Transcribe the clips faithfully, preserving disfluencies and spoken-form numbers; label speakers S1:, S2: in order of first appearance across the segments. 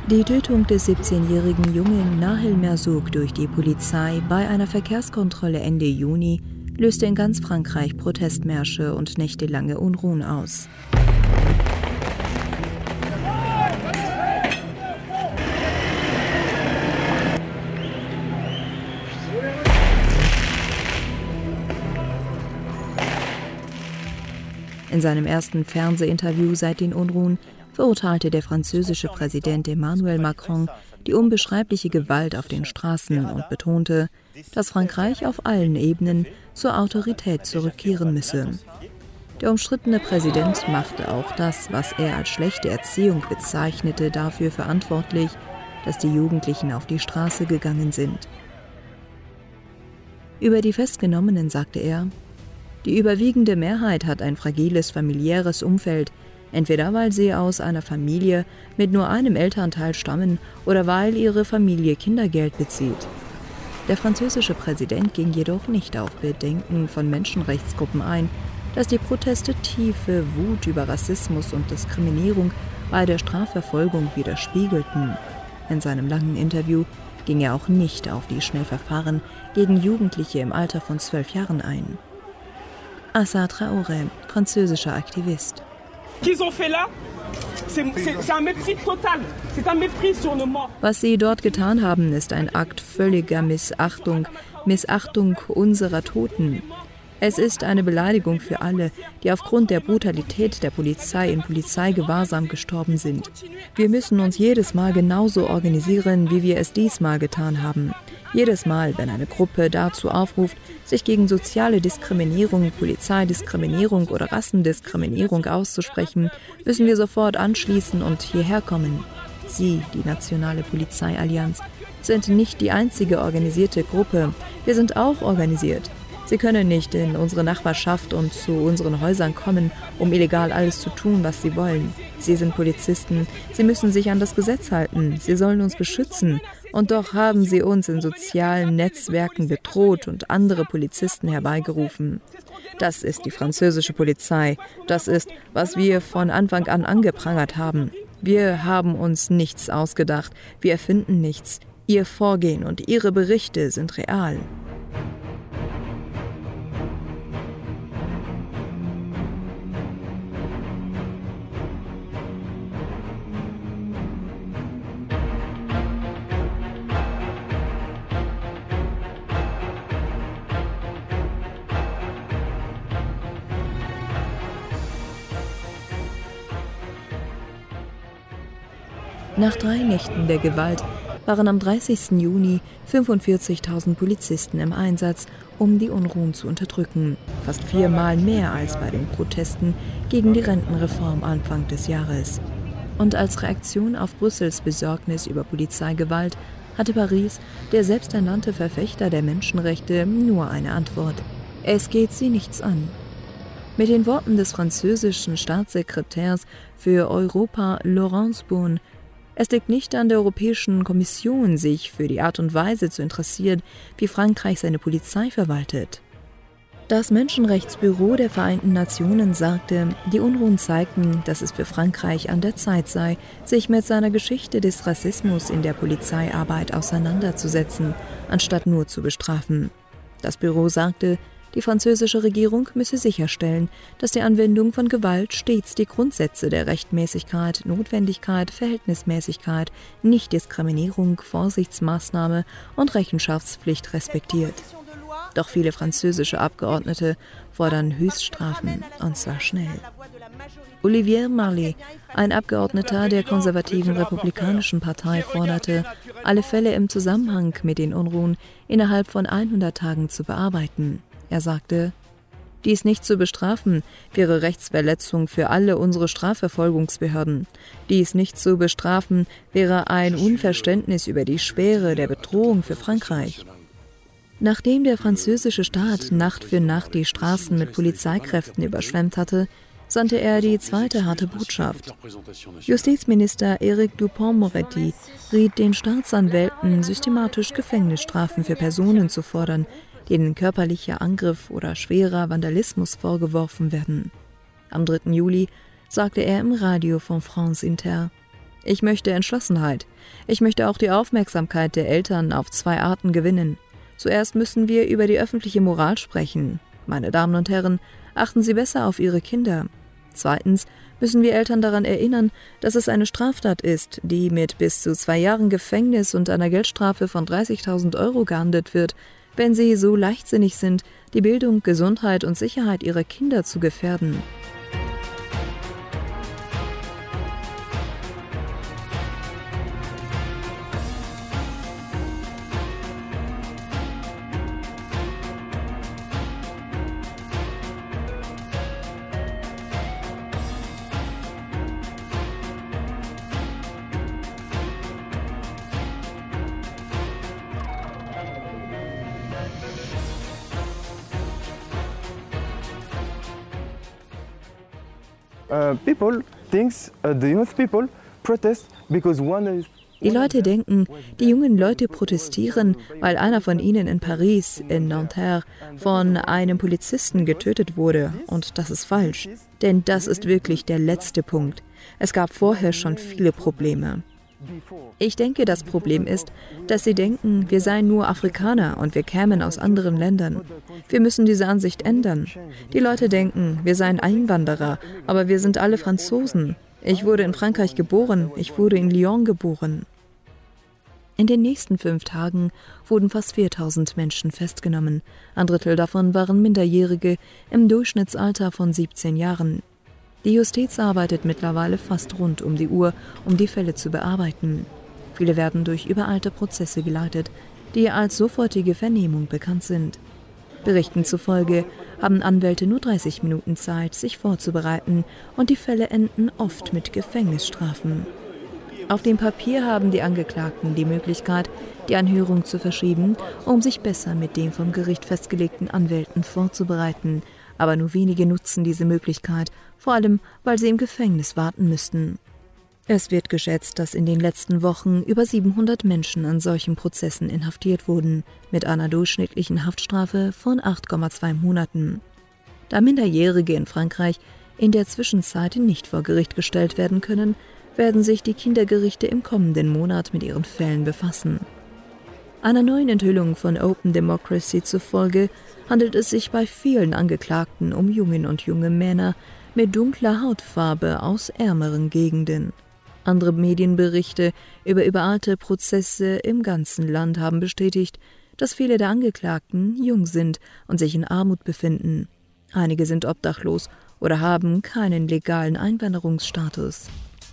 S1: Die Tötung des siebzehnjährigen Jungen Nahel Merzoug durch die Polizei bei einer Verkehrskontrolle Ende Juni löste in ganz Frankreich Protestmärsche und nächtelange Unruhen aus. In seinem ersten Fernsehinterview seit den Unruhen verurteilte der französische Präsident Emmanuel Macron die unbeschreibliche Gewalt auf den Straßen und betonte, dass Frankreich auf allen Ebenen zur Autorität zurückkehren müsse. Der umstrittene Präsident machte auch das, was er als schlechte Erziehung bezeichnete, dafür verantwortlich, dass die Jugendlichen auf die Straße gegangen sind. Über die Festgenommenen sagte er: Die überwiegende Mehrheit hat ein fragiles familiäres Umfeld, entweder weil sie aus einer Familie mit nur einem Elternteil stammen oder weil ihre Familie Kindergeld bezieht. Der französische Präsident ging jedoch nicht auf Bedenken von Menschenrechtsgruppen ein, dass die Proteste tiefe Wut über Rassismus und Diskriminierung bei der Strafverfolgung widerspiegelten. In seinem langen Interview ging er auch nicht auf die Schnellverfahren gegen Jugendliche im Alter von zwölf Jahren ein. Assa Traoré, französischer Aktivist. Was sie dort getan haben, ist ein Akt völliger Missachtung, Missachtung unserer Toten. Es ist eine Beleidigung für alle, die aufgrund der Brutalität der Polizei in Polizeigewahrsam gestorben sind. Wir müssen uns jedes Mal genauso organisieren, wie wir es diesmal getan haben. Jedes Mal, wenn eine Gruppe dazu aufruft, sich gegen soziale Diskriminierung, Polizeidiskriminierung oder Rassendiskriminierung auszusprechen, müssen wir sofort anschließen und hierher kommen. Sie, die Nationale Polizeiallianz, sind nicht die einzige organisierte Gruppe. Wir sind auch organisiert. Sie können nicht in unsere Nachbarschaft und zu unseren Häusern kommen, um illegal alles zu tun, was sie wollen. Sie sind Polizisten, sie müssen sich an das Gesetz halten, sie sollen uns beschützen. Und doch haben sie uns in sozialen Netzwerken bedroht und andere Polizisten herbeigerufen. Das ist die französische Polizei. Das ist, was wir von Anfang an angeprangert haben. Wir haben uns nichts ausgedacht, wir erfinden nichts. Ihr Vorgehen und ihre Berichte sind real. Nach drei Nächten der Gewalt waren am dreißigsten Juni fünfundvierzigtausend Polizisten im Einsatz, um die Unruhen zu unterdrücken. Fast viermal mehr als bei den Protesten gegen die Rentenreform Anfang des Jahres. Und als Reaktion auf Brüssels Besorgnis über Polizeigewalt hatte Paris, der selbsternannte Verfechter der Menschenrechte, nur eine Antwort: Es geht sie nichts an. Mit den Worten des französischen Staatssekretärs für Europa, Laurence Bourne: Es liegt nicht an der Europäischen Kommission, sich für die Art und Weise zu interessieren, wie Frankreich seine Polizei verwaltet. Das Menschenrechtsbüro der Vereinten Nationen sagte, die Unruhen zeigten, dass es für Frankreich an der Zeit sei, sich mit seiner Geschichte des Rassismus in der Polizeiarbeit auseinanderzusetzen, anstatt nur zu bestrafen. Das Büro sagte, die französische Regierung müsse sicherstellen, dass die Anwendung von Gewalt stets die Grundsätze der Rechtmäßigkeit, Notwendigkeit, Verhältnismäßigkeit, Nichtdiskriminierung, Vorsichtsmaßnahme und Rechenschaftspflicht respektiert. Doch viele französische Abgeordnete fordern Höchststrafen, und zwar schnell. Olivier Marleix, ein Abgeordneter der konservativen Republikanischen Partei, forderte, alle Fälle im Zusammenhang mit den Unruhen innerhalb von hundert Tagen zu bearbeiten. Er sagte, dies nicht zu bestrafen, wäre Rechtsverletzung für alle unsere Strafverfolgungsbehörden. Dies nicht zu bestrafen, wäre ein Unverständnis über die Schwere der Bedrohung für Frankreich. Nachdem der französische Staat Nacht für Nacht die Straßen mit Polizeikräften überschwemmt hatte, sandte er die zweite harte Botschaft. Justizminister Éric Dupond-Moretti riet den Staatsanwälten, systematisch Gefängnisstrafen für Personen zu fordern, denen körperlicher Angriff oder schwerer Vandalismus vorgeworfen werden. Am dritten Juli sagte er im Radio von France Inter: Ich möchte Entschlossenheit. Ich möchte auch die Aufmerksamkeit der Eltern auf zwei Arten gewinnen. Zuerst müssen wir über die öffentliche Moral sprechen. Meine Damen und Herren, achten Sie besser auf Ihre Kinder. Zweitens müssen wir Eltern daran erinnern, dass es eine Straftat ist, die mit bis zu zwei Jahren Gefängnis und einer Geldstrafe von dreißigtausend Euro geahndet wird, wenn sie so leichtsinnig sind, die Bildung, Gesundheit und Sicherheit ihrer Kinder zu gefährden.
S2: Uh, people thinks uh, the youth people protest because one is
S1: Die Leute denken, die jungen Leute protestieren, weil einer von ihnen in Paris, in Nanterre, von einem Polizisten getötet wurde. Und das ist falsch, denn das ist wirklich der letzte Punkt. Es gab vorher schon viele Probleme. Ich denke, das Problem ist, dass sie denken, wir seien nur Afrikaner und wir kämen aus anderen Ländern. Wir müssen diese Ansicht ändern. Die Leute denken, wir seien Einwanderer, aber wir sind alle Franzosen. Ich wurde in Frankreich geboren, ich wurde in Lyon geboren. In den nächsten fünf Tagen wurden fast viertausend Menschen festgenommen. Ein Drittel davon waren Minderjährige im Durchschnittsalter von siebzehn Jahren. Die Justiz arbeitet mittlerweile fast rund um die Uhr, um die Fälle zu bearbeiten. Viele werden durch übereilte Prozesse geleitet, die als sofortige Vernehmung bekannt sind. Berichten zufolge haben Anwälte nur dreißig Minuten Zeit, sich vorzubereiten, und die Fälle enden oft mit Gefängnisstrafen. Auf dem Papier haben die Angeklagten die Möglichkeit, die Anhörung zu verschieben, um sich besser mit den vom Gericht festgelegten Anwälten vorzubereiten. Aber nur wenige nutzen diese Möglichkeit, vor allem, weil sie im Gefängnis warten müssten. Es wird geschätzt, dass in den letzten Wochen über siebenhundert Menschen an solchen Prozessen inhaftiert wurden, mit einer durchschnittlichen Haftstrafe von acht Komma zwei Monaten. Da Minderjährige in Frankreich in der Zwischenzeit nicht vor Gericht gestellt werden können, werden sich die Kindergerichte im kommenden Monat mit ihren Fällen befassen. Einer neuen Enthüllung von Open Democracy zufolge handelt es sich bei vielen Angeklagten um Jungen und junge Männer mit dunkler Hautfarbe aus ärmeren Gegenden. Andere Medienberichte über übereilte Prozesse im ganzen Land haben bestätigt, dass viele der Angeklagten jung sind und sich in Armut befinden. Einige sind obdachlos oder haben keinen legalen Einwanderungsstatus.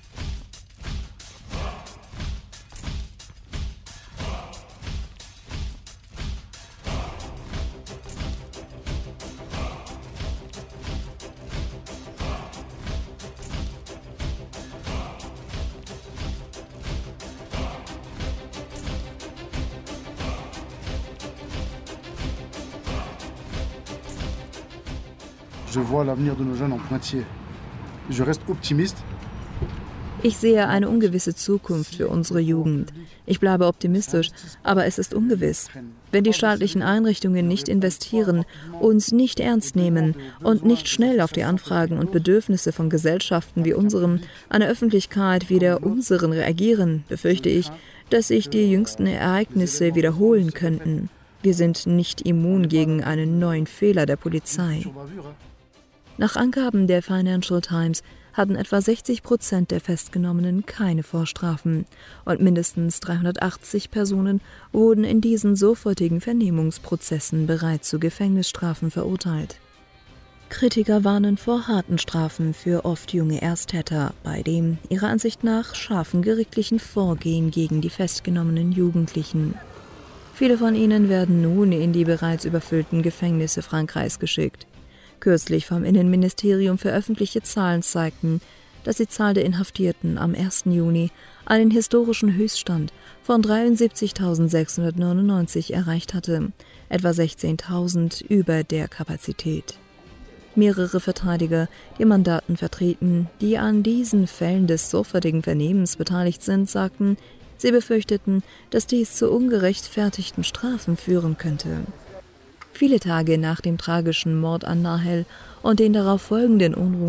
S3: Je vois l'avenir de nos jeunes en pointillé. Je reste optimiste.
S1: Ich sehe eine ungewisse Zukunft für unsere Jugend. Ich bleibe optimistisch, aber es ist ungewiss. Wenn die staatlichen Einrichtungen nicht investieren, uns nicht ernst nehmen und nicht schnell auf die Anfragen und Bedürfnisse von Gesellschaften wie unserem, einer Öffentlichkeit wie der unseren reagieren, befürchte ich, dass sich die jüngsten Ereignisse wiederholen könnten. Wir sind nicht immun gegen einen neuen Fehler der Polizei. Nach Angaben der Financial Times hatten etwa sechzig Prozent der Festgenommenen keine Vorstrafen und mindestens dreihundertachtzig Personen wurden in diesen sofortigen Vernehmungsprozessen bereits zu Gefängnisstrafen verurteilt. Kritiker warnen vor harten Strafen für oft junge Ersttäter, bei dem ihrer Ansicht nach scharfen gerichtlichen Vorgehen gegen die festgenommenen Jugendlichen. Viele von ihnen werden nun in die bereits überfüllten Gefängnisse Frankreichs geschickt. Kürzlich vom Innenministerium veröffentlichte Zahlen zeigten, dass die Zahl der Inhaftierten am ersten Juni einen historischen Höchststand von dreiundsiebzigtausendsechshundertneunundneunzig erreicht hatte, etwa sechzehntausend über der Kapazität. Mehrere Verteidiger, die Mandanten vertreten, die an diesen Fällen des sofortigen Vernehmens beteiligt sind, sagten, sie befürchteten, dass dies zu ungerechtfertigten Strafen führen könnte. Viele Tage nach dem tragischen Mord an Nahel und den darauf folgenden Unruhen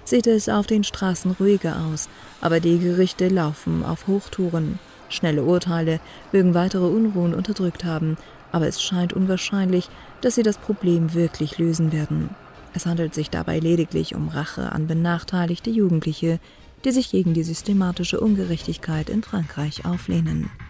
S1: sieht es auf den Straßen ruhiger aus, aber die Gerichte laufen auf Hochtouren. Schnelle Urteile mögen weitere Unruhen unterdrückt haben, aber es scheint unwahrscheinlich, dass sie das Problem wirklich lösen werden. Es handelt sich dabei lediglich um Rache an benachteiligte Jugendliche, die sich gegen die systematische Ungerechtigkeit in Frankreich auflehnen.